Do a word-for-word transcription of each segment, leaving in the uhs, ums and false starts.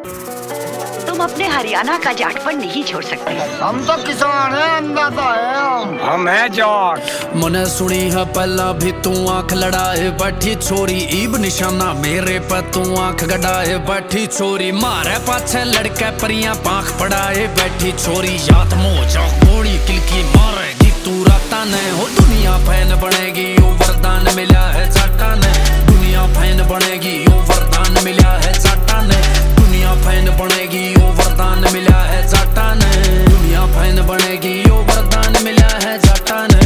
तुम अपने हरियाणा का जाटपन नहीं छोड़ सकते। हम तो किसान हैं, अन्नदाता है हम। हम है जाट। मने सुनी है पहला भी तू आंख लड़ाए बैठी छोरी, ईब निशाना मेरे पे तू आंख गड़ाए बैठी छोरी, मारे पाछे लड़के परियां पांख पड़ाए बैठी छोरी, याद मोजा गोली किलकी मारेगी तू राता ने, हो दुनिया फैन बनेगी ओ वरदान मिला है जाटा ने, दुनिया फैन बनेगी ओ वरदान मिला है जाटा ने, दुनिया फैन बनेगी ओ वरदान मिला है जाटा ने, दुनिया फैन बनेगी ओ वरदान मिला है जाटा ने।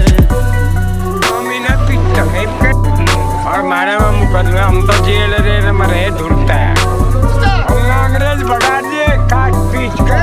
और मारे में मुकदमे हम तो जेल रे मरे ढूंढता है, हम अंग्रेज भगा दिए काट पीट के।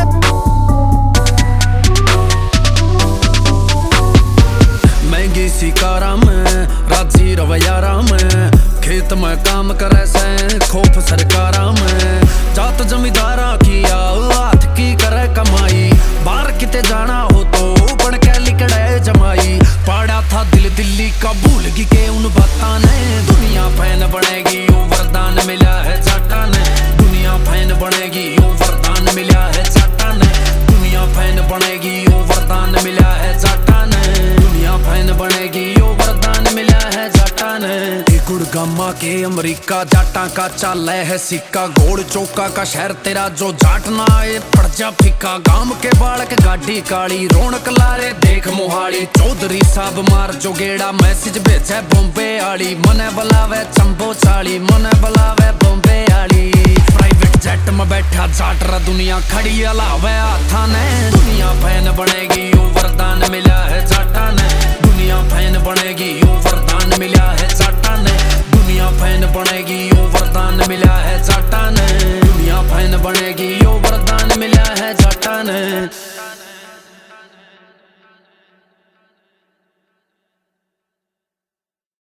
महंगी सी कारा में राजी रवैयारा में, खेत में काम करे से खोफ सरकारा में, जात जमींदारा किया हाथ की करे कमाई, बाहर किते जाना हो तो बन के लिकड़े जमाई, पड़ा था दिल दिल्ली का भूल की के उन बाता ने, दुनिया फैन बनेगी ओ वरदान मिला है जाटा ने, दुनिया फैन बनेगी ओ वरदान मिला है जाटा ने, दुनिया फैन बनेगी ओ वरदान मिला है जाटा ने, दुनिया फैन बनेगी ओ वरदान मिला है जाटा ने। गुड़गामा के अमेरिका जाटा का चाल है सिक्का, घोड़ चौका का शहर तेरा जो जाट ना आए पड़ जा फिक्का, गांव के बालक गाड़ी काली रौनक लारे देख मोहाली, चौधरी साहब मार जो गेड़ा मैसेज भेजे बॉम्बे आली, मने बुलावे चंबो चाली मने बुलावे बॉम्बे आली, प्राइवेट जेट में बैठा जाट रा दुनिया खड़ी अलावे हाथा ने, दुनिया फैन बनेगी ओ वरदान मिला है जाटा ने, दुनिया फैन बनेगी ओ वरदान मिला है जाटा ने, दुनिया फैन बनेगी ओ वरदान मिला है जाटा ने, दुनिया फैन बनेगी ओ वरदान मिला है जाटा ने।